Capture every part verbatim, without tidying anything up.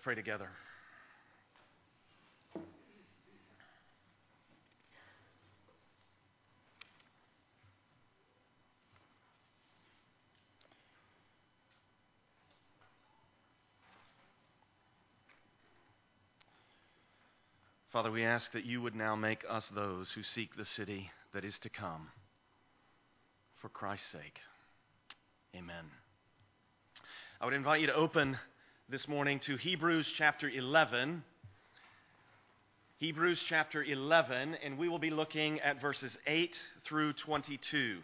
pray together. Father, we ask that you would now make us those who seek the city that is to come. For Christ's sake. Amen. I would invite you to open this morning to Hebrews chapter eleven. Hebrews chapter eleven, and we will be looking at verses eight through twenty-two.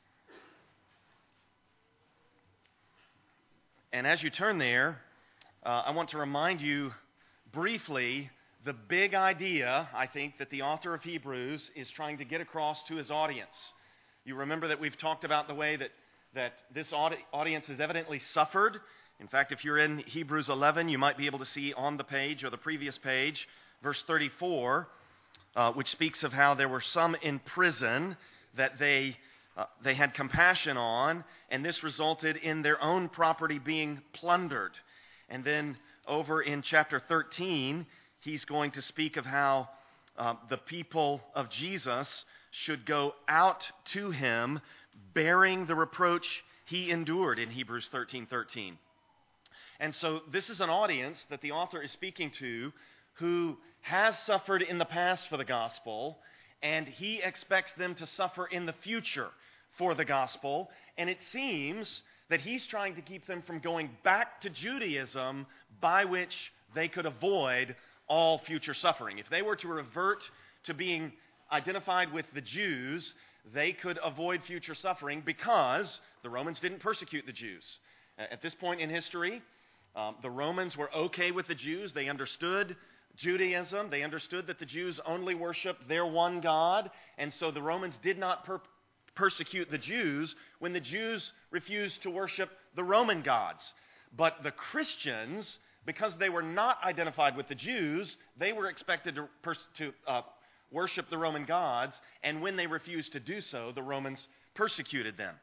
And as you turn there, uh, I want to remind you briefly the big idea, I think, that the author of Hebrews is trying to get across to his audience. You remember that we've talked about the way that, that this audi- audience has evidently suffered. In fact, if you're in Hebrews eleven, you might be able to see on the page or the previous page, verse thirty-four, uh, which speaks of how there were some in prison that they uh, they had compassion on, and this resulted in their own property being plundered. And then over in chapter thirteen, he's going to speak of how uh, the people of Jesus should go out to him bearing the reproach he endured in Hebrews thirteen thirteen. And so this is an audience that the author is speaking to who has suffered in the past for the gospel, and he expects them to suffer in the future for the gospel. And it seems that he's trying to keep them from going back to Judaism, by which they could avoid all future suffering. If they were to revert to being identified with the Jews, they could avoid future suffering because the Romans didn't persecute the Jews. At this point in history, um, the Romans were okay with the Jews. They understood Judaism. They understood that the Jews only worshiped their one God, and so the Romans did not per- persecute the Jews when the Jews refused to worship the Roman gods. But the Christians, because they were not identified with the Jews, they were expected to, pers- to uh, worship the Roman gods, and when they refused to do so, the Romans persecuted them.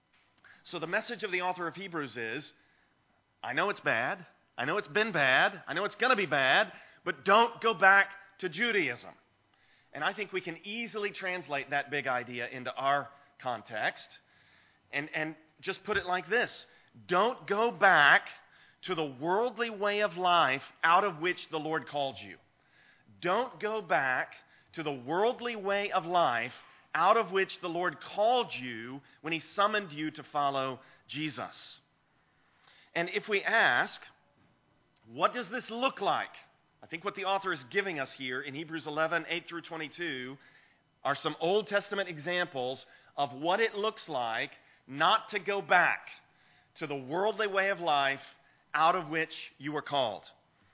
So the message of the author of Hebrews is, I know it's bad, I know it's been bad, I know it's going to be bad, but don't go back to Judaism. And I think we can easily translate that big idea into our context and, and just put it like this. Don't go back to the worldly way of life out of which the Lord called you. Don't go back to the worldly way of life out of which the Lord called you when he summoned you to follow Jesus. And if we ask, what does this look like? I think what the author is giving us here in Hebrews eleven, eight through twenty-two are some Old Testament examples of what it looks like not to go back to the worldly way of life out of which you were called.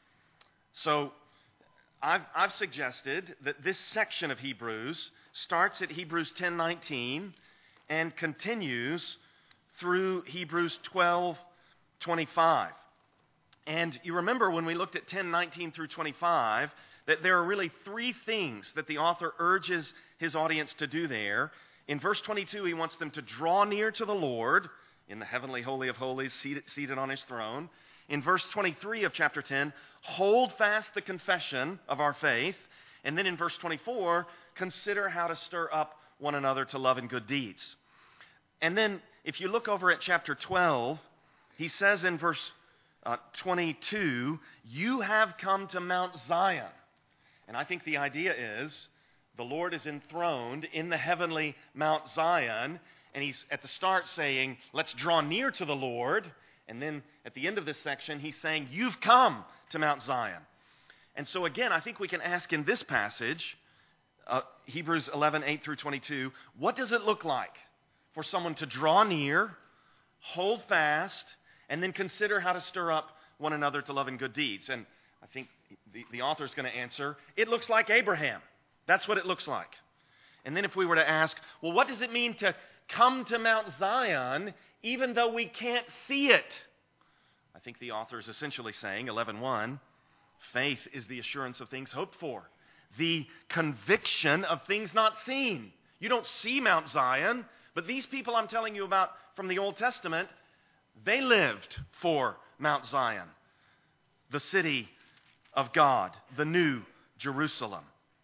So I've, I've suggested that this section of Hebrews starts at Hebrews ten nineteen and continues through Hebrews twelve twenty-five. And you remember when we looked at ten nineteen through twenty-five that there are really three things that the author urges his audience to do there. In verse twenty-two, he wants them to draw near to the Lord in the heavenly holy of holies, seated, seated on his throne. In verse twenty-three of chapter ten, hold fast the confession of our faith. And then in verse twenty-four, consider how to stir up one another to love and good deeds. And then if you look over at chapter twelve, he says in verse uh, twenty-two, you have come to Mount Zion. And I think the idea is the Lord is enthroned in the heavenly Mount Zion, and he's at the start saying, let's draw near to the Lord. And then at the end of this section, he's saying, you've come to Mount Zion. And so again, I think we can ask in this passage, uh, Hebrews eleven, eight through twenty-two, what does it look like for someone to draw near, hold fast, and then consider how to stir up one another to love and good deeds? And I think the, the author is going to answer, it looks like Abraham. That's what it looks like. And then if we were to ask, well, what does it mean to come to Mount Zion even though we can't see it? I think the author is essentially saying, eleven one, faith is the assurance of things hoped for, the conviction of things not seen. You don't see Mount Zion, but these people I'm telling you about from the Old Testament, they lived for Mount Zion, the city of God, the new Jerusalem.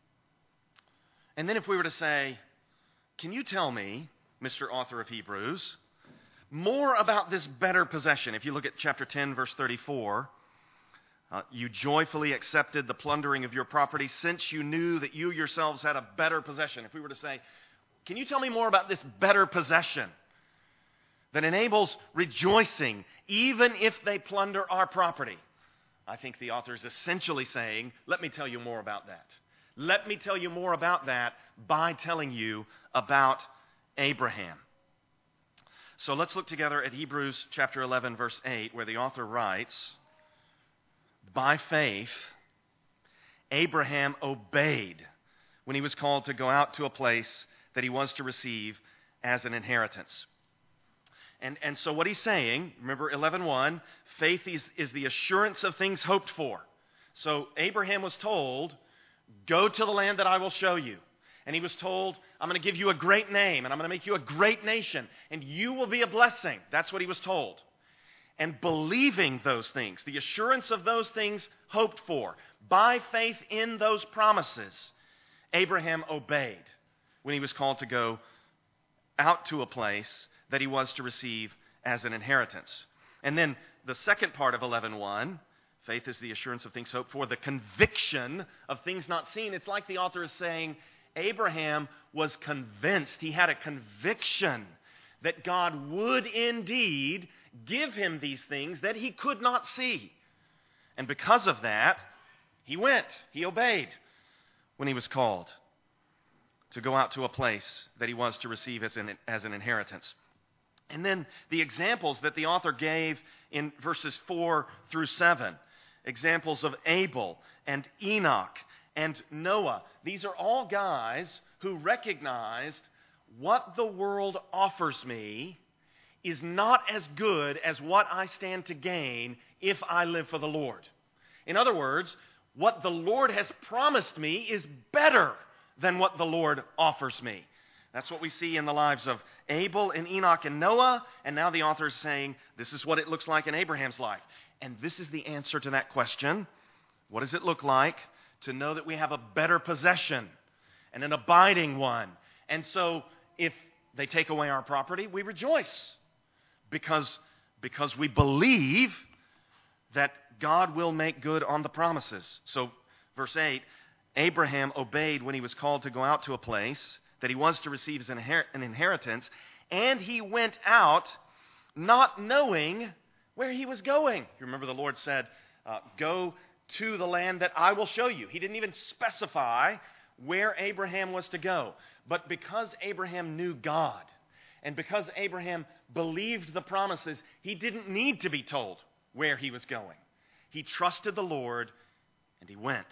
And then if we were to say, can you tell me, Mister Author of Hebrews, more about this better possession? If you look at chapter ten, verse thirty-four, uh, you joyfully accepted the plundering of your property since you knew that you yourselves had a better possession. If we were to say, can you tell me more about this better possession that enables rejoicing even if they plunder our property? I think the author is essentially saying, let me tell you more about that. Let me tell you more about that by telling you about Abraham. So let's look together at Hebrews chapter eleven, verse eight, where the author writes, by faith, Abraham obeyed when he was called to go out to a place that he was to receive as an inheritance. And, and so what he's saying, remember eleven one, faith is, is the assurance of things hoped for. So Abraham was told, go to the land that I will show you. And he was told, I'm going to give you a great name, and I'm going to make you a great nation, and you will be a blessing. That's what he was told. And believing those things, the assurance of those things hoped for, by faith in those promises, Abraham obeyed when he was called to go out to a place that he was to receive as an inheritance. And then the second part of eleven one, faith is the assurance of things hoped for, the conviction of things not seen. It's like the author is saying, Abraham was convinced, he had a conviction that God would indeed give him these things that he could not see. And because of that, he went, he obeyed when he was called to go out to a place that he was to receive as an, as an inheritance. And then the examples that the author gave in verses four through seven, examples of Abel and Enoch and Noah. These are all guys who recognized what the world offers me is not as good as what I stand to gain if I live for the Lord. In other words, what the Lord has promised me is better than what the Lord offers me. That's what we see in the lives of Abel and Enoch and Noah, and now the author is saying this is what it looks like in Abraham's life. And this is the answer to that question. What does it look like to know that we have a better possession and an abiding one? And so if they take away our property, we rejoice because, because we believe that God will make good on the promises. So verse eight, Abraham obeyed when he was called to go out to a place that he was to receive as an inheritance, and he went out not knowing where he was going. You remember the Lord said, uh, go to the land that I will show you. He didn't even specify where Abraham was to go. But because Abraham knew God, and because Abraham believed the promises, he didn't need to be told where he was going. He trusted the Lord, and he went.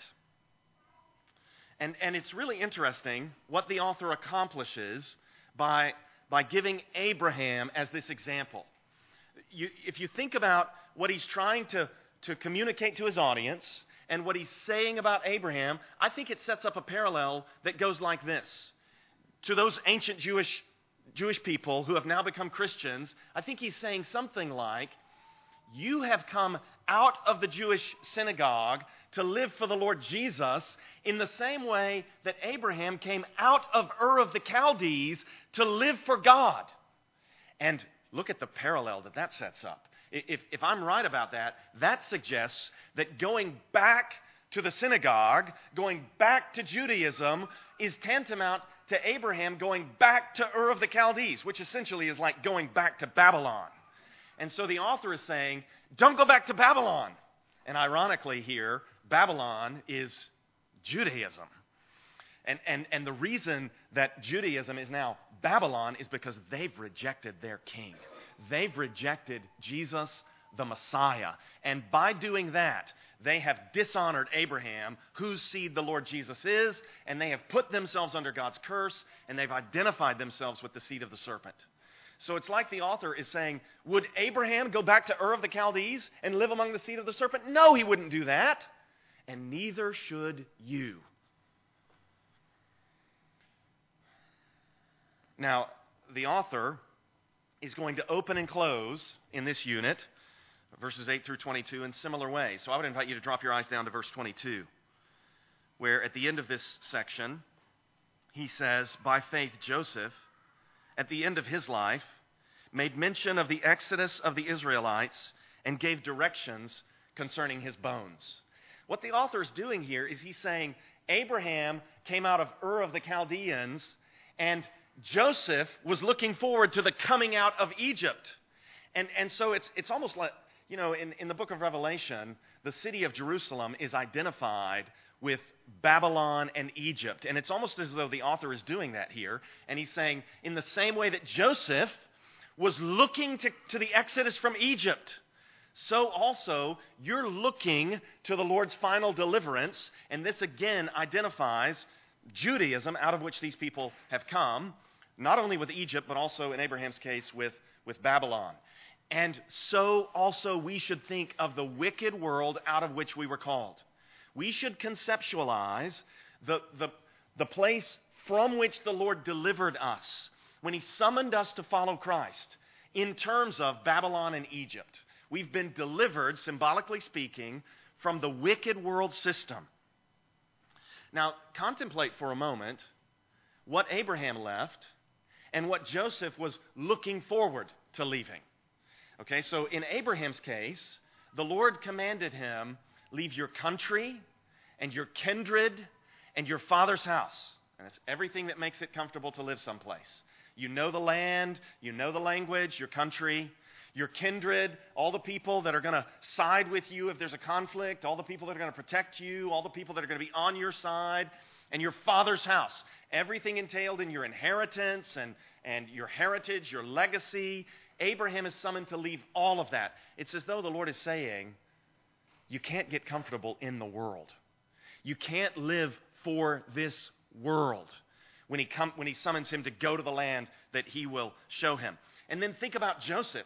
And, and it's really interesting what the author accomplishes by, by giving Abraham as this example. You, if you think about what he's trying to, to communicate to his audience and what he's saying about Abraham, I think it sets up a parallel that goes like this. To those ancient Jewish, Jewish people who have now become Christians, I think he's saying something like, you have come out of the Jewish synagogue to live for the Lord Jesus in the same way that Abraham came out of Ur of the Chaldees to live for God. And look at the parallel that that sets up. If, if I'm right about that, that suggests that going back to the synagogue, going back to Judaism, is tantamount to Abraham going back to Ur of the Chaldees, which essentially is like going back to Babylon. And so the author is saying, don't go back to Babylon. And ironically here, Babylon is Judaism. And, and, and the reason that Judaism is now Babylon is because they've rejected their king. They've rejected Jesus, the Messiah. And by doing that, they have dishonored Abraham, whose seed the Lord Jesus is, and they have put themselves under God's curse, and they've identified themselves with the seed of the serpent. So it's like the author is saying, would Abraham go back to Ur of the Chaldees and live among the seed of the serpent? No, he wouldn't do that. And neither should you. Now, the author is going to open and close in this unit verses eight through twenty-two in similar ways. So I would invite you to drop your eyes down to verse twenty-two, where at the end of this section, he says, by faith Joseph, at the end of his life, made mention of the exodus of the Israelites and gave directions concerning his bones. What the author is doing here is he's saying Abraham came out of Ur of the Chaldeans, and Joseph was looking forward to the coming out of Egypt. And, and so it's, it's almost like, you know, in, in the book of Revelation, the city of Jerusalem is identified with Babylon and Egypt. And it's almost as though the author is doing that here. And he's saying, in the same way that Joseph was looking to, to the exodus from Egypt, so also you're looking to the Lord's final deliverance. And this again identifies Judaism, out of which these people have come, not only with Egypt, but also in Abraham's case with, with Babylon. And so also we should think of the wicked world out of which we were called. We should conceptualize the, the, the place from which the Lord delivered us when he summoned us to follow Christ in terms of Babylon and Egypt. We've been delivered, symbolically speaking, from the wicked world system. Now, contemplate for a moment what Abraham left and what Joseph was looking forward to leaving. Okay, so in Abraham's case, the Lord commanded him, leave your country and your kindred and your father's house. And it's everything that makes it comfortable to live someplace. You know the land, you know the language, your country, your kindred, all the people that are going to side with you if there's a conflict, all the people that are going to protect you, all the people that are going to be on your side, and your father's house. Everything entailed in your inheritance and, and your heritage, your legacy. Abraham is summoned to leave all of that. It's as though the Lord is saying, you can't get comfortable in the world. You can't live for this world when he, come, when he summons him to go to the land that he will show him. And then think about Joseph.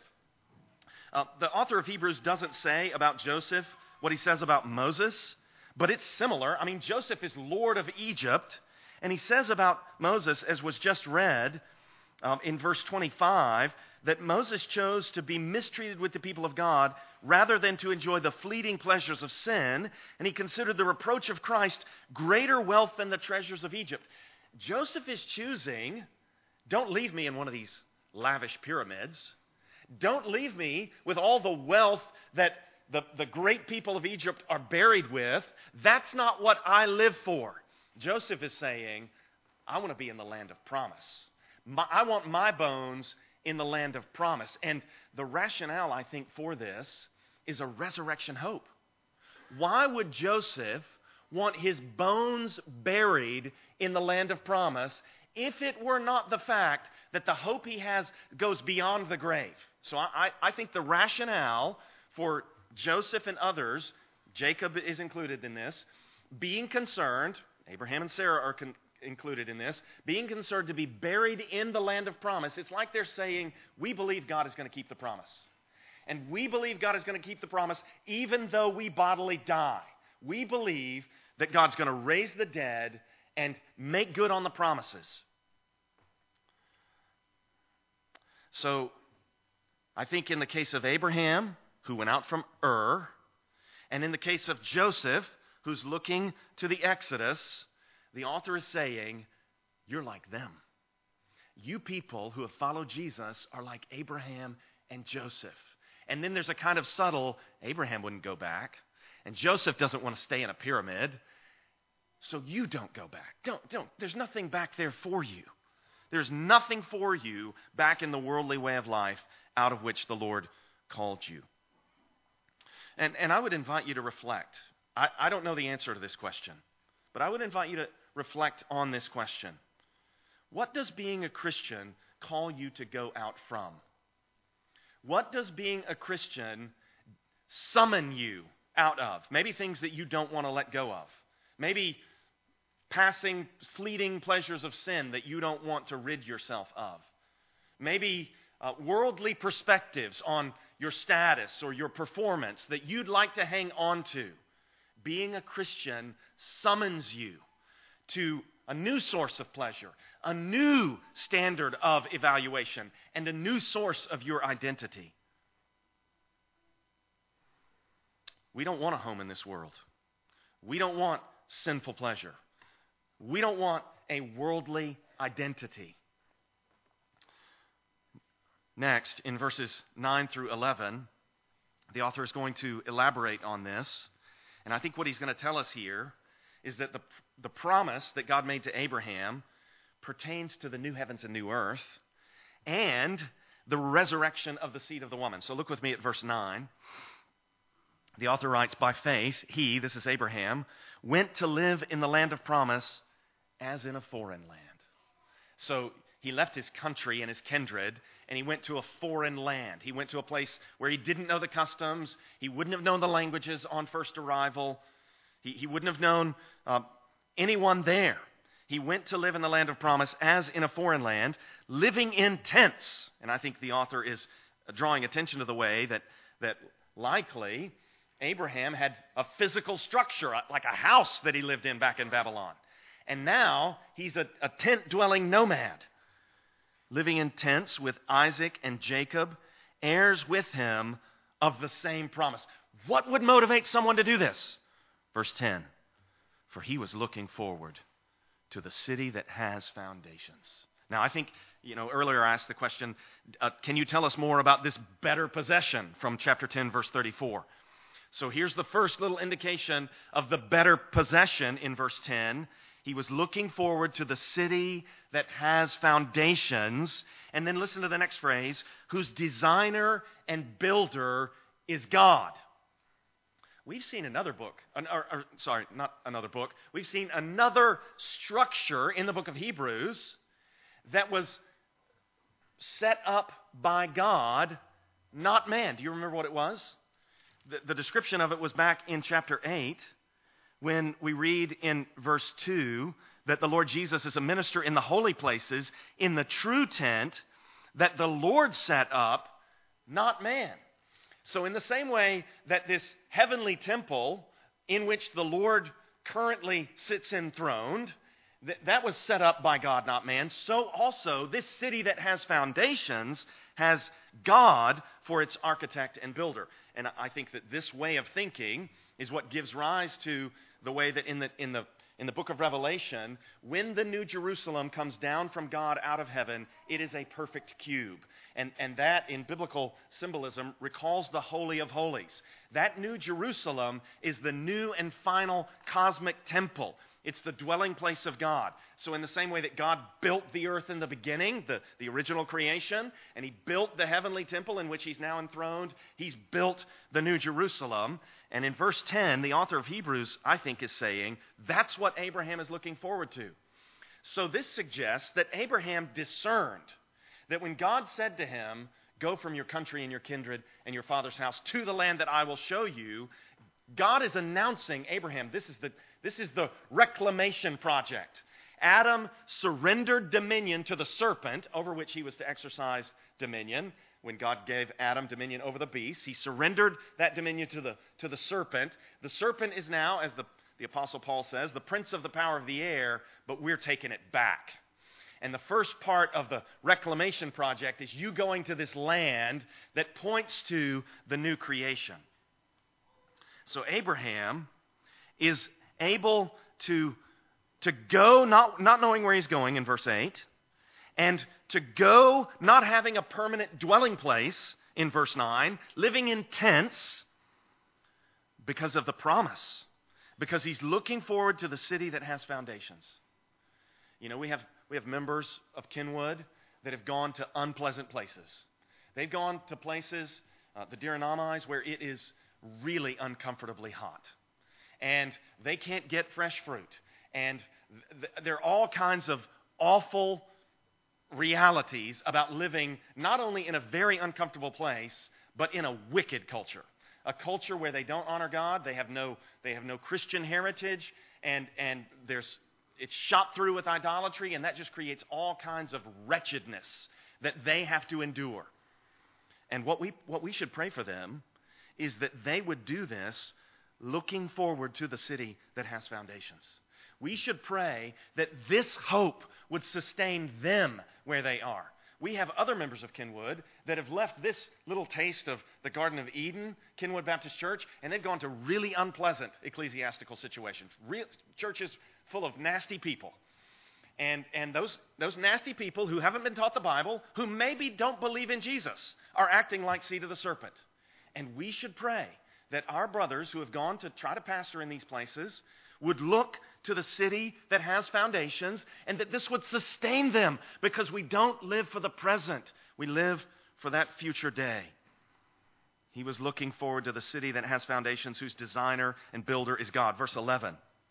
Uh, the author of Hebrews doesn't say about Joseph what he says about Moses, but it's similar. I mean, Joseph is Lord of Egypt, and he says about Moses, as was just read um, in verse twenty-five, that Moses chose to be mistreated with the people of God rather than to enjoy the fleeting pleasures of sin, and he considered the reproach of Christ greater wealth than the treasures of Egypt. Joseph is choosing, don't leave me in one of these lavish pyramids. Don't leave me with all the wealth that the, the great people of Egypt are buried with. That's not what I live for. Joseph is saying, I want to be in the land of promise. My, I want my bones in the land of promise. And the rationale, I think, for this is a resurrection hope. Why would Joseph want his bones buried in the land of promise if it were not the fact that the hope he has goes beyond the grave? So I, I think the rationale for Joseph and others, Jacob is included in this, being concerned, Abraham and Sarah are con- included in this, being concerned to be buried in the land of promise, it's like they're saying, we believe God is going to keep the promise. And we believe God is going to keep the promise even though we bodily die. We believe that God's going to raise the dead and make good on the promises. So, I think in the case of Abraham, who went out from Ur, and in the case of Joseph, who's looking to the Exodus, the author is saying, you're like them. You people who have followed Jesus are like Abraham and Joseph. And then there's a kind of subtle, Abraham wouldn't go back, and Joseph doesn't want to stay in a pyramid, so you don't go back. Don't, don't. There's nothing back there for you. There's nothing for you back in the worldly way of life out of which the Lord called you. And, and I would invite you to reflect. I, I don't know the answer to this question, but I would invite you to reflect on this question. What does being a Christian call you to go out from? What does being a Christian summon you out of? Maybe things that you don't want to let go of. Maybe passing, fleeting pleasures of sin that you don't want to rid yourself of. Maybe uh, worldly perspectives on your status or your performance that you'd like to hang on to. Being a Christian summons you to a new source of pleasure, a new standard of evaluation, and a new source of your identity. We don't want a home in this world. We don't want sinful pleasure. We don't want a worldly identity. Next, in verses nine through eleven, the author is going to elaborate on this. And I think what he's going to tell us here is that the, the promise that God made to Abraham pertains to the new heavens and new earth and the resurrection of the seed of the woman. So look with me at verse nine. The author writes, by faith, he, this is Abraham, went to live in the land of promise as in a foreign land. So he left his country and his kindred, and he went to a foreign land. He went to a place where he didn't know the customs. He wouldn't have known the languages on first arrival. He, he wouldn't have known uh, anyone there. He went to live in the land of promise as in a foreign land, living in tents. And I think the author is drawing attention to the way that, that likely Abraham had a physical structure, like a house that he lived in back in Babylon. And now he's a, a tent-dwelling nomad, living in tents with Isaac and Jacob, heirs with him of the same promise. What would motivate someone to do this? Verse ten, for he was looking forward to the city that has foundations. Now, I think, you know, earlier I asked the question, uh, can you tell us more about this better possession from chapter ten, verse thirty-four? So here's the first little indication of the better possession in verse ten. He was looking forward to the city that has foundations. And then listen to the next phrase, whose designer and builder is God. We've seen another book, or, or, sorry, not another book. We've seen another structure in the book of Hebrews that was set up by God, not man. Do you remember what it was? The, the description of it was back in chapter eight, when we read in verse two that the Lord Jesus is a minister in the holy places, in the true tent that the Lord set up, not man. So in the same way that this heavenly temple in which the Lord currently sits enthroned, th- that was set up by God, not man, so also this city that has foundations has God for its architect and builder. And I think that this way of thinking is what gives rise to the way that in the in the in the book of Revelation, when the New Jerusalem comes down from God out of heaven, it is a perfect cube. And, and that, in biblical symbolism, recalls the Holy of Holies. That New Jerusalem is the new and final cosmic temple. It's the dwelling place of God. So in the same way that God built the earth in the beginning, the, the original creation, and He built the heavenly temple in which He's now enthroned, He's built the New Jerusalem. And in verse ten, the author of Hebrews, I think, is saying that's what Abraham is looking forward to. So this suggests that Abraham discerned that when God said to him, go from your country and your kindred and your father's house to the land that I will show you, God is announcing, Abraham, this is the, this is the reclamation project. Adam surrendered dominion to the serpent over which he was to exercise dominion. When God gave Adam dominion over the beasts, he surrendered that dominion to the, to the serpent. The serpent is now, as the, the Apostle Paul says, the prince of the power of the air, but we're taking it back. And the first part of the reclamation project is you going to this land that points to the new creation. So Abraham is able to, to go, not, not knowing where he's going in verse eight, and to go not having a permanent dwelling place in verse nine, living in tents because of the promise, because he's looking forward to the city that has foundations. You know, we have we have members of Kenwood that have gone to unpleasant places. They've gone to places, uh, the Diranamais, where it is really uncomfortably hot. And they can't get fresh fruit. And th- there are all kinds of awful realities about living not only in a very uncomfortable place, but in a wicked culture. A culture where they don't honor God, they have no they have no Christian heritage, and, and there's it's shot through with idolatry, and that just creates all kinds of wretchedness that they have to endure. And what we what we should pray for them is that they would do this looking forward to the city that has foundations. We should pray that this hope would sustain them where they are. We have other members of Kenwood that have left this little taste of the Garden of Eden, Kenwood Baptist Church, and they've gone to really unpleasant ecclesiastical situations, real churches full of nasty people. And, and those, those nasty people who haven't been taught the Bible, who maybe don't believe in Jesus, are acting like seed of the serpent. And we should pray that our brothers who have gone to try to pastor in these places would look to the city that has foundations, and that this would sustain them, because we don't live for the present. We live for that future day. He was looking forward to the city that has foundations, whose designer and builder is God. Verse eleven.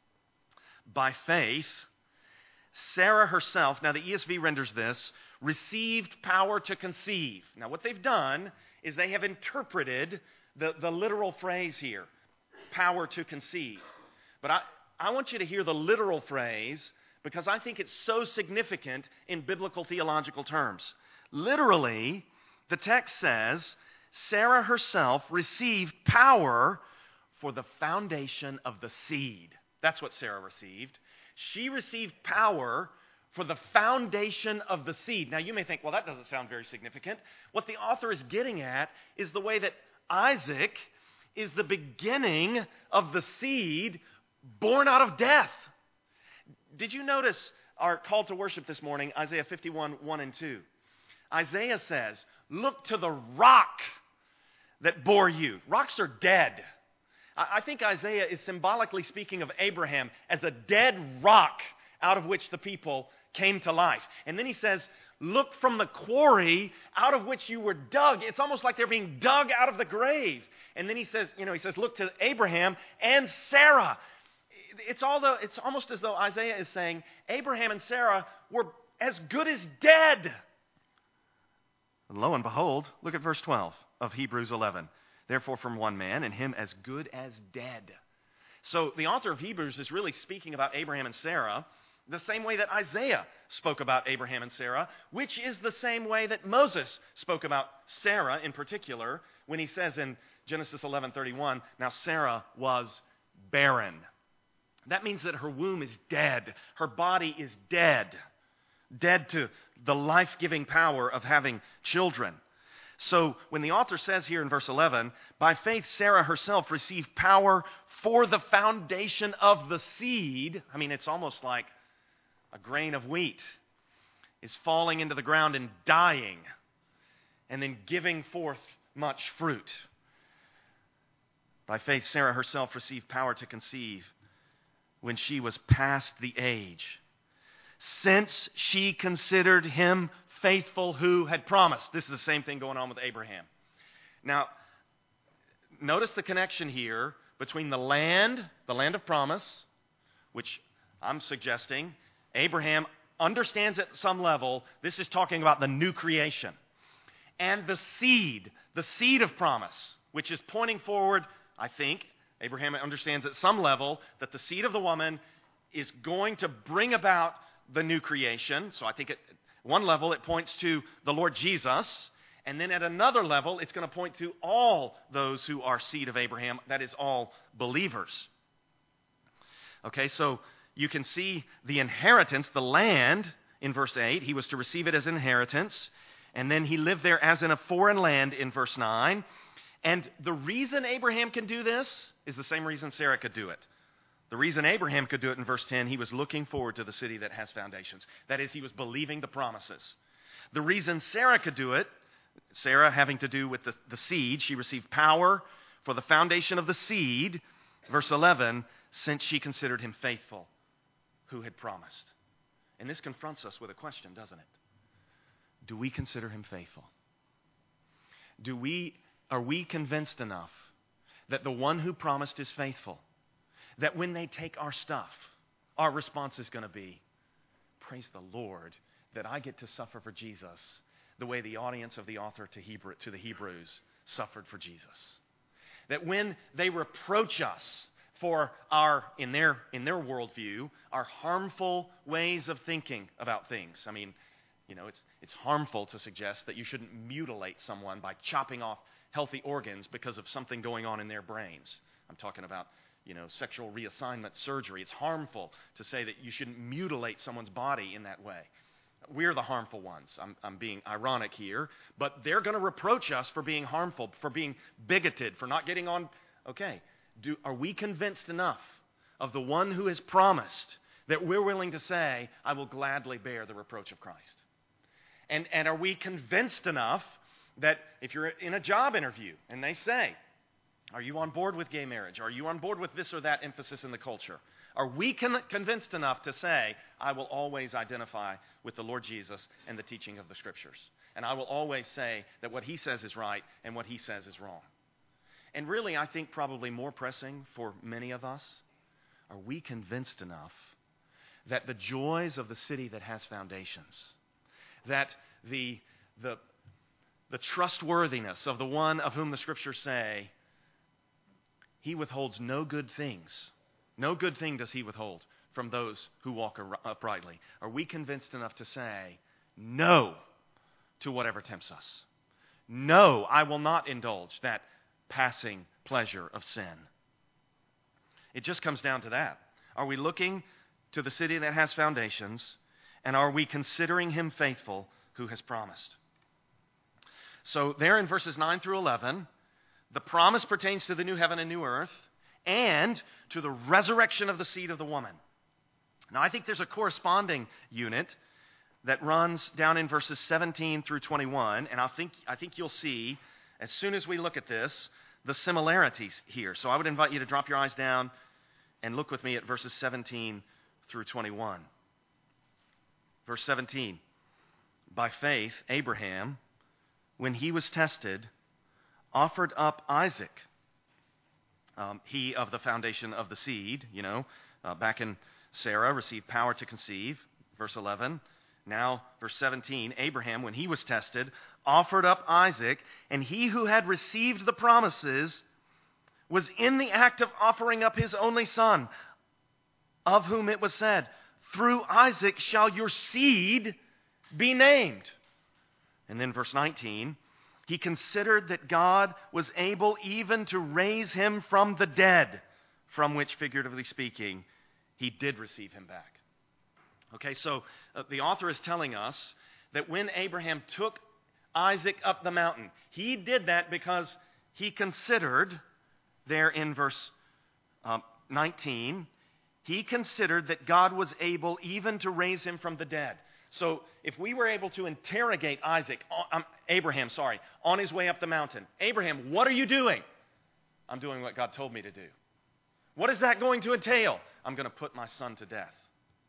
By faith, Sarah herself, now the E S V renders this, received power to conceive. Now what they've done is they have interpreted the, the literal phrase here, power to conceive. But I, I want you to hear the literal phrase, because I think it's so significant in biblical theological terms. Literally, the text says, Sarah herself received power for the foundation of the seed. That's what Sarah received. She received power for the foundation of the seed. Now you may think, well, that doesn't sound very significant. What the author is getting at is the way that Isaac is the beginning of the seed born out of death. Did you notice our call to worship this morning, Isaiah fifty-one, one and two? Isaiah says, look to the rock that bore you. Rocks are dead. I think Isaiah is symbolically speaking of Abraham as a dead rock out of which the people came to life. And then he says, look from the quarry out of which you were dug. It's almost like they're being dug out of the grave. And then he says, you know, he says, look to Abraham and Sarah. It's all the, it's almost as though Isaiah is saying, Abraham and Sarah were as good as dead. And lo and behold, look at verse twelve of Hebrews eleven. Therefore from one man, and him as good as dead. So the author of Hebrews is really speaking about Abraham and Sarah the same way that Isaiah spoke about Abraham and Sarah, which is the same way that Moses spoke about Sarah in particular, when he says in Genesis eleven thirty-one, now Sarah was barren. That means that her womb is dead. Her body is dead. Dead to the life-giving power of having children. So when the author says here in verse eleven, by faith Sarah herself received power for the foundation of the seed. I mean, it's almost like a grain of wheat is falling into the ground and dying, and then giving forth much fruit. By faith Sarah herself received power to conceive when she was past the age, since she considered him faithful who had promised. This is the same thing going on with Abraham. Now, notice the connection here between the land, the land of promise, which I'm suggesting Abraham understands at some level, this is talking about the new creation, and the seed, the seed of promise, which is pointing forward, I think, Abraham understands at some level that the seed of the woman is going to bring about the new creation. So I think at one level it points to the Lord Jesus, and then at another level it's going to point to all those who are seed of Abraham, that is, all believers. Okay, so you can see the inheritance, the land, in verse eight. He was to receive it as an inheritance, and then he lived there as in a foreign land in verse nine. And the reason Abraham can do this is the same reason Sarah could do it. The reason Abraham could do it in verse ten, he was looking forward to the city that has foundations. That is, he was believing the promises. The reason Sarah could do it, Sarah having to do with the, the seed, she received power for the foundation of the seed, verse eleven, since she considered him faithful who had promised. And this confronts us with a question, doesn't it? Do we consider him faithful? Do we, are we convinced enough that the one who promised is faithful, that when they take our stuff, our response is going to be, praise the Lord that I get to suffer for Jesus the way the audience of the author to, Hebrew, to the Hebrews suffered for Jesus. That when they reproach us for our, in their, in their worldview, our harmful ways of thinking about things. I mean, you know, it's, it's harmful to suggest that you shouldn't mutilate someone by chopping off healthy organs because of something going on in their brains. I'm talking about, you know, sexual reassignment surgery. It's harmful to say that you shouldn't mutilate someone's body in that way. We're the harmful ones. I'm, I'm being ironic here, but they're going to reproach us for being harmful, for being bigoted, for not getting on. Okay, do, are we convinced enough of the one who has promised that we're willing to say, I will gladly bear the reproach of Christ? And, and are we convinced enough that if you're in a job interview and they say, are you on board with gay marriage? Are you on board with this or that emphasis in the culture? Are we con- convinced enough to say, I will always identify with the Lord Jesus and the teaching of the Scriptures? And I will always say that what He says is right and what He says is wrong. And really, I think probably more pressing for many of us, are we convinced enough that the joys of the city that has foundations, that the, the, the trustworthiness of the one of whom the Scriptures say, He withholds no good things, no good thing does He withhold from those who walk uprightly. Are we convinced enough to say no to whatever tempts us? No, I will not indulge that passing pleasure of sin. It just comes down to that. Are we looking to the city that has foundations, and are we considering Him faithful who has promised? So there in verses nine through eleven, the promise pertains to the new heaven and new earth and to the resurrection of the seed of the woman. Now, I think there's a corresponding unit that runs down in verses seventeen through twenty-one, and I think, I think you'll see, as soon as we look at this, the similarities here. So I would invite you to drop your eyes down and look with me at verses seventeen through twenty-one. Verse seventeen, by faith, Abraham, when he was tested, offered up Isaac, um, he of the foundation of the seed, you know, uh, back in Sarah, received power to conceive, verse eleven. Now, verse seventeen, Abraham, when he was tested, offered up Isaac, and he who had received the promises was in the act of offering up his only son, of whom it was said, through Isaac shall your seed be named. And then verse nineteen, he considered that God was able even to raise him from the dead, from which, figuratively speaking, he did receive him back. Okay, so uh, the author is telling us that when Abraham took Isaac up the mountain, he did that because he considered, there in verse um, nineteen, he considered that God was able even to raise him from the dead. So if we were able to interrogate Isaac, um, Abraham, sorry, on his way up the mountain, Abraham, what are you doing? I'm doing what God told me to do. What is that going to entail? I'm going to put my son to death.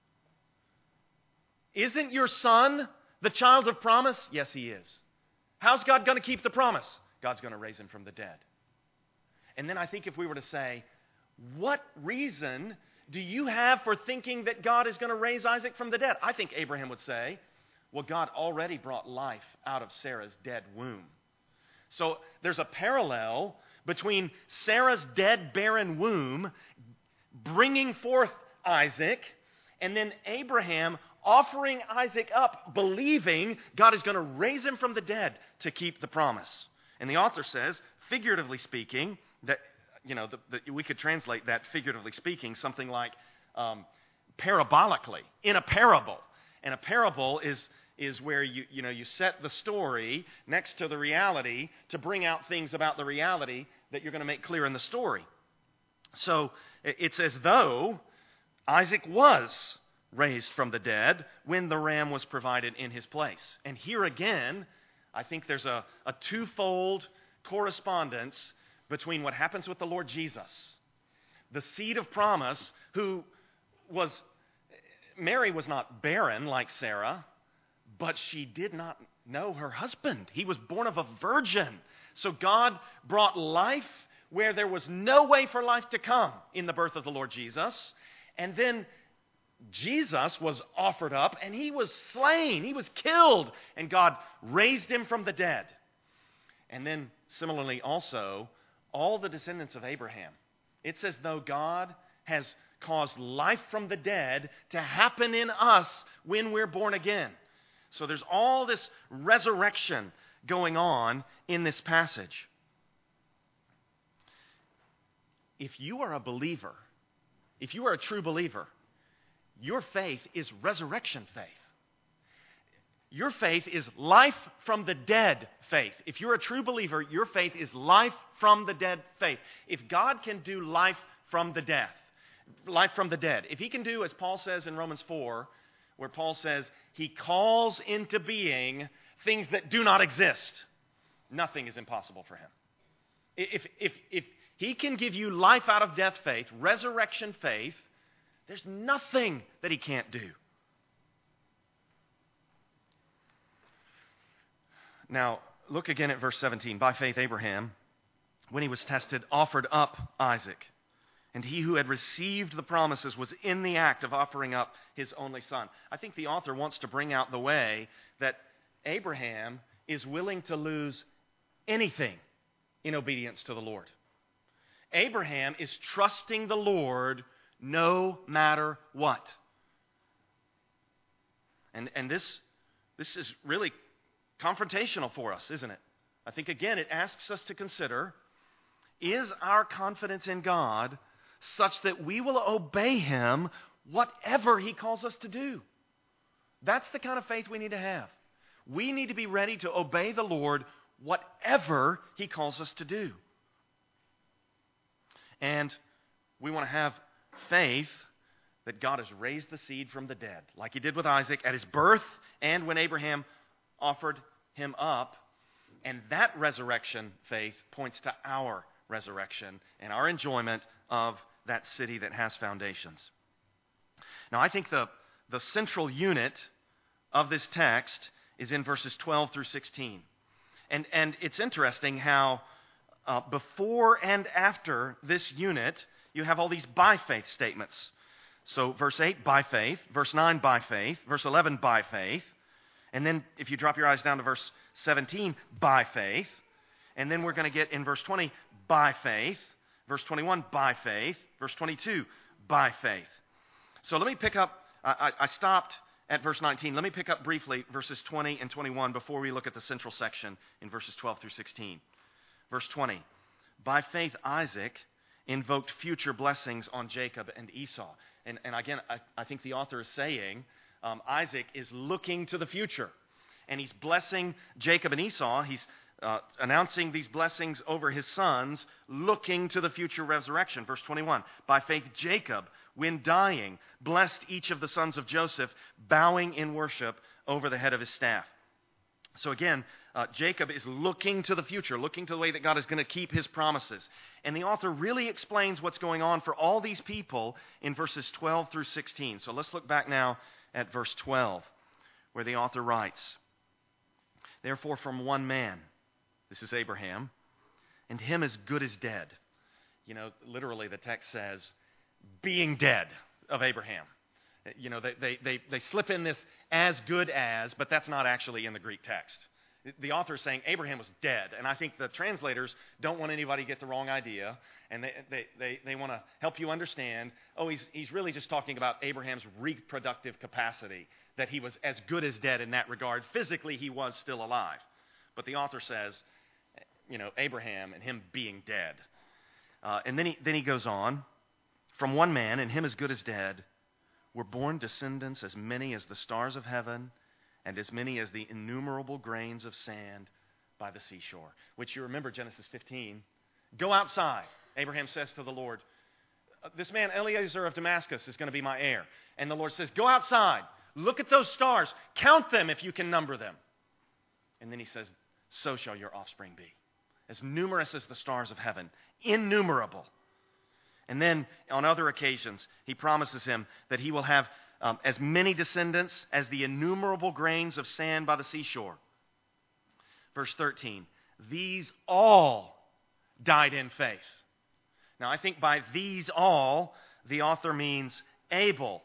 Isn't your son the child of promise? Yes, he is. How's God going to keep the promise? God's going to raise him from the dead. And then I think if we were to say, what reason do you have for thinking that God is going to raise Isaac from the dead? I think Abraham would say, well, God already brought life out of Sarah's dead womb. So there's a parallel between Sarah's dead, barren womb bringing forth Isaac, and then Abraham offering Isaac up, believing God is going to raise him from the dead to keep the promise. And the author says, figuratively speaking, that you know the, the, we could translate that figuratively speaking something like um, parabolically, in a parable. And a parable is is where you you know you set the story next to the reality to bring out things about the reality that you're going to make clear in the story. So it's as though Isaac was raised from the dead when the ram was provided in his place. And here again, I think there's a, a twofold correspondence between what happens with the Lord Jesus, the seed of promise, who was, Mary was not barren like Sarah, but she did not know her husband. He was born of a virgin. So God brought life where there was no way for life to come in the birth of the Lord Jesus. And then Jesus was offered up and he was slain. He was killed. And God raised him from the dead. And then similarly also, all the descendants of Abraham. It's as though God has caused life from the dead to happen in us when we're born again. So there's all this resurrection going on in this passage. If you are a believer, if you are a true believer, your faith is resurrection faith. Your faith is life from the dead faith. If you're a true believer, your faith is life from the dead faith. If God can do life from the death, life from the dead, if he can do, as Paul says in Romans four, where Paul says, he calls into being things that do not exist, nothing is impossible for him. If, if, if he can give you life out of death faith, resurrection faith, there's nothing that he can't do. Now, look again at verse seventeen. By faith, Abraham, when he was tested, offered up Isaac. And he who had received the promises was in the act of offering up his only son. I think the author wants to bring out the way that Abraham is willing to lose anything in obedience to the Lord. Abraham is trusting the Lord no matter what. And, and this, this is really confrontational for us, isn't it? I think, again, it asks us to consider, is our confidence in God such that we will obey him whatever he calls us to do? That's the kind of faith we need to have. We need to be ready to obey the Lord whatever he calls us to do. And we want to have faith that God has raised the seed from the dead, like he did with Isaac at his birth and when Abraham offered him up. And that resurrection faith points to our resurrection and our enjoyment of that city that has foundations. Now, I think the, the central unit of this text is in verses twelve through sixteen. And, and it's interesting how uh, before and after this unit, you have all these by faith statements. So verse eight, by faith. Verse nine, by faith. Verse eleven, by faith. And then if you drop your eyes down to verse seventeen, by faith. And then we're going to get in verse twenty, by faith. Verse twenty-one, by faith. Verse twenty-two, by faith. So let me pick up, I, I stopped at verse nineteen. Let me pick up briefly verses twenty and twenty-one before we look at the central section in verses twelve through sixteen. Verse twenty, by faith Isaac invoked future blessings on Jacob and Esau. And, and again, I, I think the author is saying um, Isaac is looking to the future. And he's blessing Jacob and Esau. He's uh, announcing these blessings over his sons, looking to the future resurrection. Verse twenty-one, by faith Jacob, when dying, blessed each of the sons of Joseph, bowing in worship over the head of his staff. So again, uh, Jacob is looking to the future, looking to the way that God is going to keep his promises. And the author really explains what's going on for all these people in verses twelve through sixteen. So let's look back now at verse twelve, where the author writes, therefore from one man, this is Abraham, and him as good as dead. You know, literally the text says, being dead of Abraham. You know, they, they, they, they slip in this as good as, but that's not actually in the Greek text. The author is saying Abraham was dead, and I think the translators don't want anybody to get the wrong idea, and they, they, they, they want to help you understand, oh, he's, he's really just talking about Abraham's reproductive capacity, that he was as good as dead in that regard. Physically, he was still alive. But the author says, you know, Abraham and him being dead. Uh, and then he, then he goes on, from one man, and him as good as dead, were born descendants as many as the stars of heaven and as many as the innumerable grains of sand by the seashore. Which you remember Genesis fifteen. Go outside, Abraham says to the Lord. This man Eliezer of Damascus is going to be my heir. And the Lord says, go outside, look at those stars, count them if you can number them. And then he says, so shall your offspring be. As numerous as the stars of heaven, innumerable. And then on other occasions, he promises him that he will have um, as many descendants as the innumerable grains of sand by the seashore. Verse thirteen, these all died in faith. Now I think by these all, the author means Abel,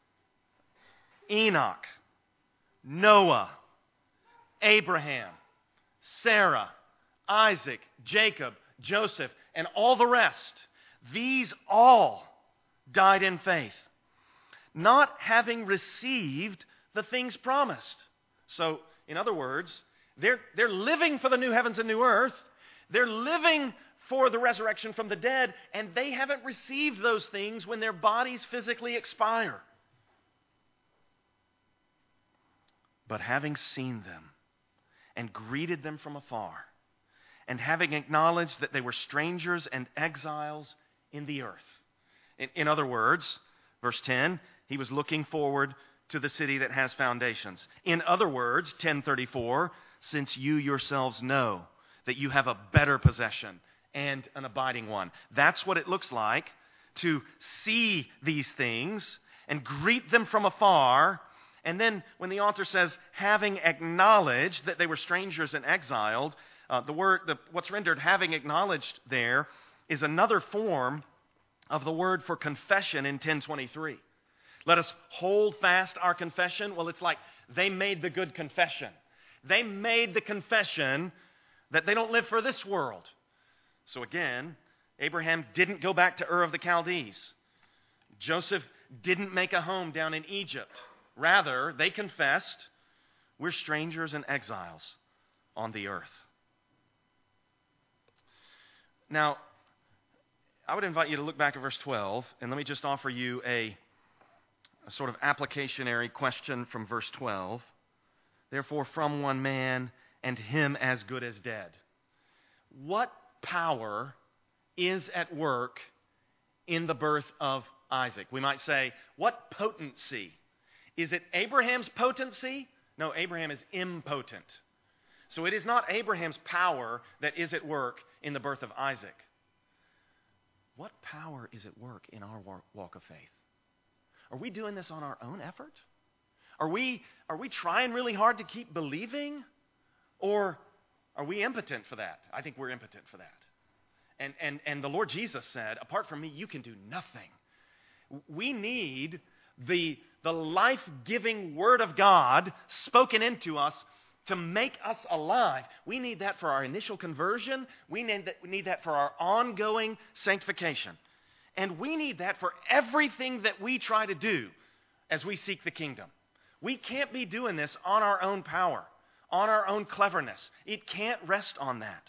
Enoch, Noah, Abraham, Sarah, Isaac, Jacob, Joseph, and all the rest. These all died in faith, not having received the things promised. So, in other words, they're, they're living for the new heavens and new earth. They're living for the resurrection from the dead, and they haven't received those things when their bodies physically expire. But having seen them and greeted them from afar, and having acknowledged that they were strangers and exiles in the earth. In, in other words, verse ten, he was looking forward to the city that has foundations. In other words, ten thirty-four, since you yourselves know that you have a better possession and an abiding one. That's what it looks like to see these things and greet them from afar. And then when the author says, having acknowledged that they were strangers and exiled, uh, the word, the, what's rendered having acknowledged there is another form of the word for confession in ten twenty-three. Let us hold fast our confession. Well, it's like they made the good confession. They made the confession that they don't live for this world. So again, Abraham didn't go back to Ur of the Chaldees. Joseph didn't make a home down in Egypt. Rather, they confessed, we're strangers and exiles on the earth. Now, I would invite you to look back at verse twelve, and let me just offer you a, a sort of applicationary question from verse twelve. Therefore, from one man, and him as good as dead. What power is at work in the birth of Isaac? We might say, what potency? Is it Abraham's potency? No, Abraham is impotent. So it is not Abraham's power that is at work in the birth of Isaac. What power is at work in our walk of faith? Are we doing this on our own effort? Are we, are we trying really hard to keep believing? Or are we impotent for that? I think we're impotent for that. And, and, and the Lord Jesus said, apart from me, you can do nothing. We need the, the life-giving Word of God spoken into us to make us alive. We need that for our initial conversion. We need that, we need that for our ongoing sanctification. And we need that for everything that we try to do as we seek the kingdom. We can't be doing this on our own power, on our own cleverness. It can't rest on that.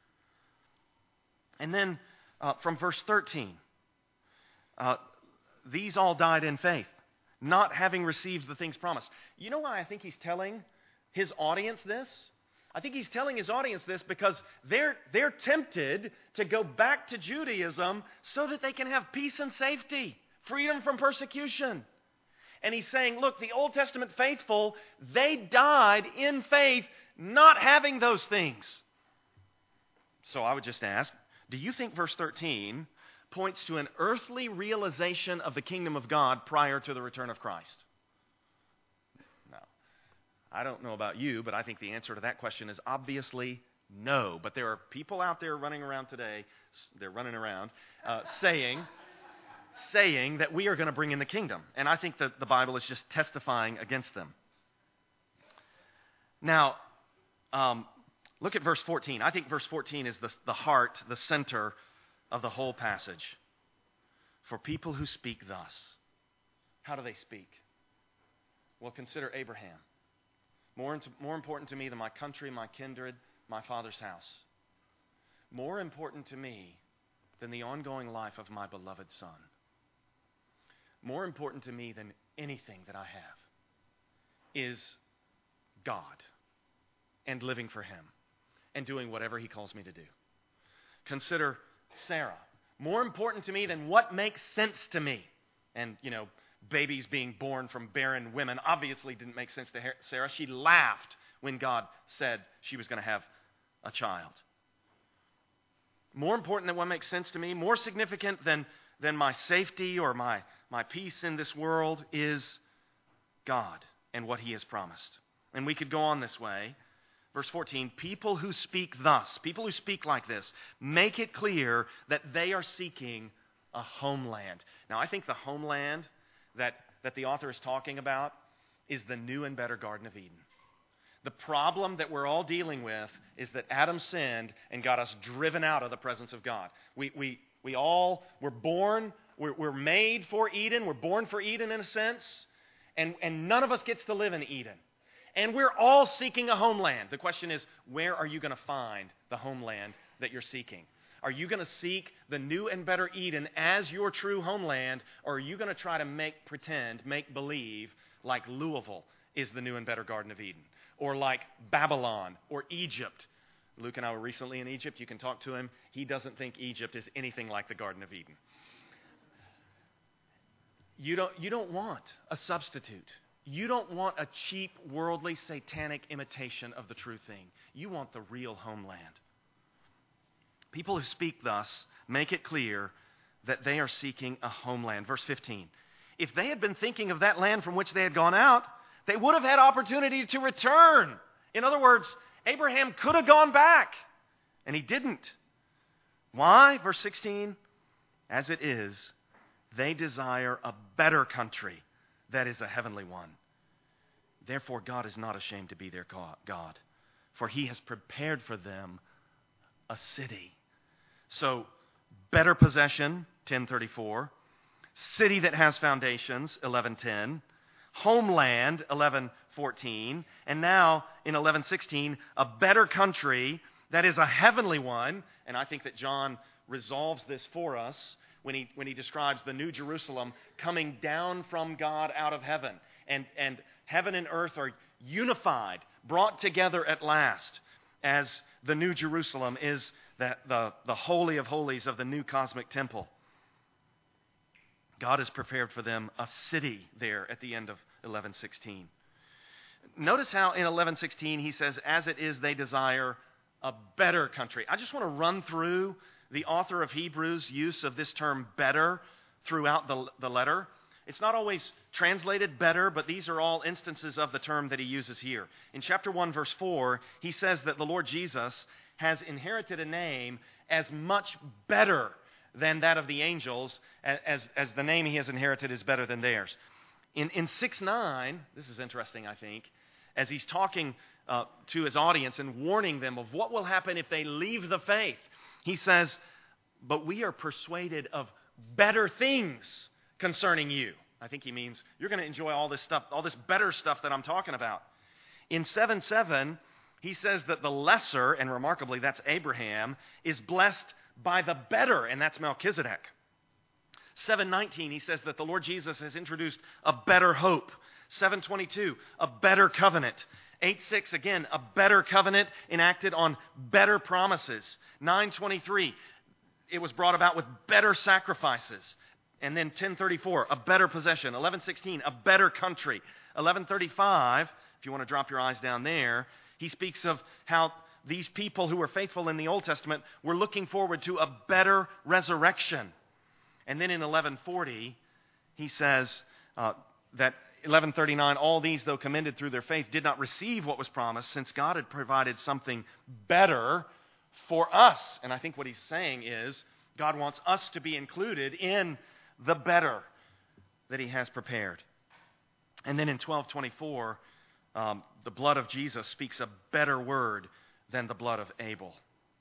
And then uh, from verse thirteen, uh, these all died in faith, not having received the things promised. You know why I think he's telling his audience this? I think he's telling his audience this because they're, they're tempted to go back to Judaism so that they can have peace and safety, freedom from persecution. And he's saying, look, the Old Testament faithful, they died in faith, not having those things. So I would just ask, do you think verse thirteen points to an earthly realization of the kingdom of God prior to the return of Christ? No. I don't know about you, but I think the answer to that question is obviously no. But there are people out there running around today, they're running around, uh, saying... saying that we are going to bring in the kingdom. And I think that the Bible is just testifying against them. Now, um, look at verse fourteen. I think verse fourteen is the, the heart, the center of the whole passage. For people who speak thus. How do they speak? Well, consider Abraham. More, into, more important to me than my country, my kindred, my father's house. More important to me than the ongoing life of my beloved son. More important to me than anything that I have is God and living for Him and doing whatever He calls me to do. Consider Sarah. More important to me than what makes sense to me. And, you know, babies being born from barren women obviously didn't make sense to Sarah. She laughed when God said she was going to have a child. More important than what makes sense to me, more significant than, than my safety or my, my peace in this world is God and what He has promised. And we could go on this way. Verse fourteen, people who speak thus, people who speak like this, make it clear that they are seeking a homeland. Now, I think the homeland that, that the author is talking about is the new and better Garden of Eden. The problem that we're all dealing with is that Adam sinned and got us driven out of the presence of God. We, we, we all were born, we're, we're made for Eden, we're born for Eden in a sense, and, and none of us gets to live in Eden. And we're all seeking a homeland. The question is, where are you going to find the homeland that you're seeking? Are you going to seek the new and better Eden as your true homeland, or are you going to try to make pretend, make believe like Louisville is the new and better Garden of Eden, or like Babylon or Egypt. Luke and I were recently in Egypt. You can talk to him. He doesn't think Egypt is anything like the Garden of Eden. You don't, you don't want a substitute. You don't want a cheap, worldly, satanic imitation of the true thing. You want the real homeland. People who speak thus make it clear that they are seeking a homeland. Verse fifteen. If they had been thinking of that land from which they had gone out, they would have had opportunity to return. In other words, Abraham could have gone back, and he didn't. Why? Verse sixteen. As it is, they desire a better country, that is a heavenly one. Therefore, God is not ashamed to be their God, for he has prepared for them a city. So, better possession, ten thirty-four. City that has foundations, eleven ten. Homeland, eleven fourteen. And now, in eleven sixteen, a better country that is a heavenly one. And I think that John resolves this for us when he, when he describes the New Jerusalem coming down from God out of heaven. And, and heaven and earth are unified, brought together at last, as the New Jerusalem is that the, the Holy of Holies of the new cosmic temple. God has prepared for them a city there at the end of eleven sixteen. Notice how in eleven sixteen he says, as it is, they desire a better country. I just want to run through the author of Hebrews' use of this term better throughout the, the letter. It's not always translated better, but these are all instances of the term that he uses here. In chapter one, verse four, he says that the Lord Jesus has inherited a name as much better than that of the angels, as, as the name he has inherited is better than theirs. In, in six nine, this is interesting, I think, as he's talking uh, to his audience and warning them of what will happen if they leave the faith, he says, but we are persuaded of better things concerning you. I think he means you're going to enjoy all this stuff, all this better stuff that I'm talking about. In seven seven, he says that the lesser, and remarkably that's Abraham, is blessed by the better, and that's Melchizedek. seven nineteen, he says that the Lord Jesus has introduced a better hope. seven twenty-two, a better covenant. eight six, again, a better covenant enacted on better promises. nine twenty-three, it was brought about with better sacrifices. And then ten thirty-four, a better possession. eleven sixteen, a better country. eleven thirty-five, if you want to drop your eyes down there, he speaks of how these people who were faithful in the Old Testament were looking forward to a better resurrection. And then in eleven forty, he says uh, that eleven thirty-nine, all these, though commended through their faith, did not receive what was promised, since God had provided something better for us. And I think what he's saying is God wants us to be included in the better that he has prepared. And then in twelve twenty-four, um, the blood of Jesus speaks a better word than the blood of Abel.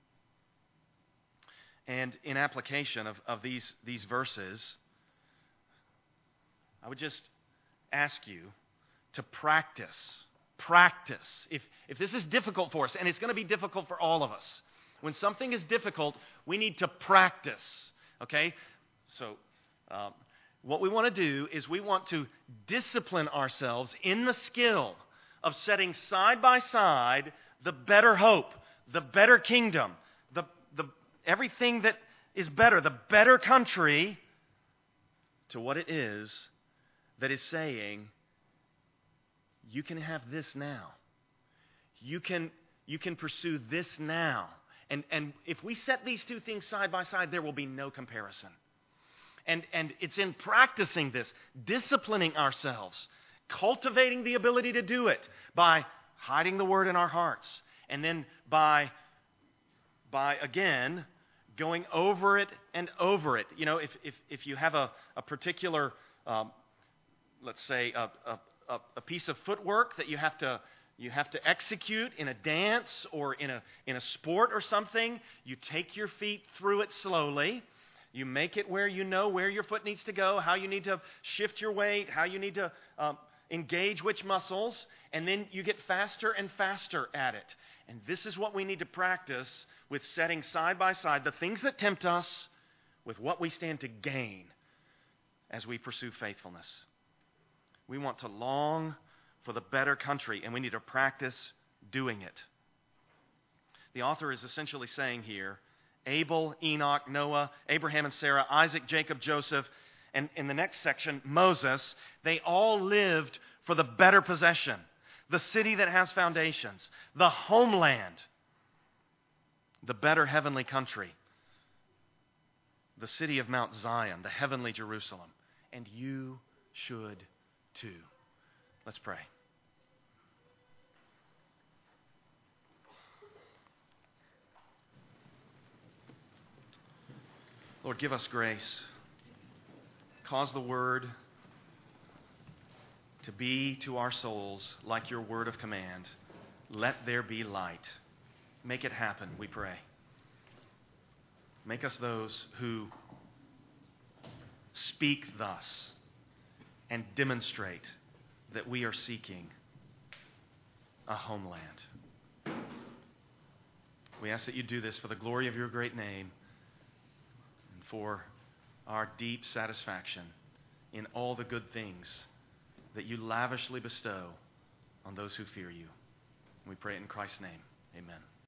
And in application of, of these, these verses, I would just ask you to practice. Practice. If, if this is difficult for us, and it's going to be difficult for all of us, when something is difficult, we need to practice. Okay? So, um, what we want to do is we want to discipline ourselves in the skill of setting side by side the better hope, the better kingdom, the, the everything that is better, the better country, to what it is that is saying, you can have this now. You can, you can pursue this now. And, and if we set these two things side by side, there will be no comparison. And, and it's in practicing this, disciplining ourselves, cultivating the ability to do it by hiding the word in our hearts, and then by, by again, going over it and over it. You know, if, if, if you have a, a particular, um, let's say, a, a, a piece of footwork that you have to you have to execute in a dance or in a in a sport or something, you take your feet through it slowly. You make it where you know where your foot needs to go, how you need to shift your weight, how you need to um, engage which muscles, and then you get faster and faster at it. And this is what we need to practice with setting side by side the things that tempt us with what we stand to gain as we pursue faithfulness. We want to long for the better country, and we need to practice doing it. The author is essentially saying here, Abel, Enoch, Noah, Abraham and Sarah, Isaac, Jacob, Joseph, and in the next section, Moses, they all lived for the better possession, the city that has foundations, the homeland, the better heavenly country, the city of Mount Zion, the heavenly Jerusalem. And you should too. Let's pray. Lord, give us grace. Cause the word to be to our souls like your word of command. Let there be light. Make it happen, we pray. Make us those who speak thus and demonstrate that we are seeking a homeland. We ask that you do this for the glory of your great name, for our deep satisfaction in all the good things that you lavishly bestow on those who fear you. We pray it in Christ's name. Amen.